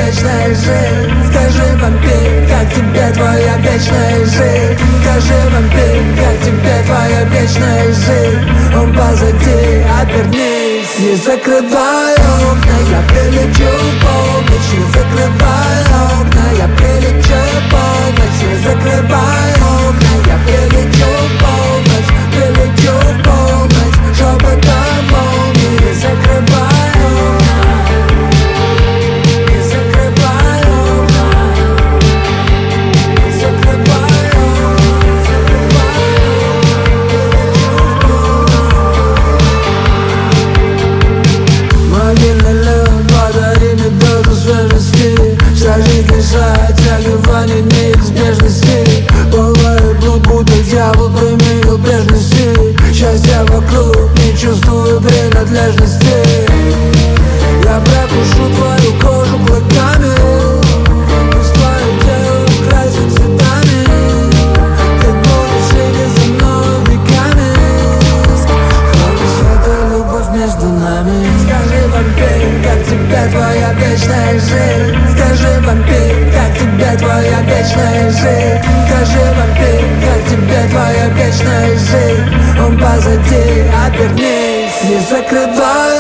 вечная жизнь? Скажи, вампир, как тебе твоя вечная жизнь? Скажи, вампир, как тебе твоя вечная жизнь? Он позади, обернись. Не закрывай окна, я прилечу в полночь. Не закрывай окна, я прилечу в полночь. Не закрывай окна, я прилечу в полночь. Прилечу в полночь, шепотом молнии. Не закрывай окна, не закрывай окна, не закрывай окна, могильный лед, подари мне дозу свежести. Вся жизнь лишает тягивания неизбежности. Бывает блуд, будто дьявол применил прежности. Счастья вокруг, не чувствую принадлежности. Я прокушу твою кожу клыками, пусть твое тело украсит цветами. Ты будешь идти за мной веками. Хватит эта любовь между нами. Скажи, вампир, как тебе твоя вечная жизнь? Скажи, вампир, как тебе твоя вечная жизнь? Скажи, вампир, как тебе твоя вечная жизнь? Он позади, обернись. Не закрывай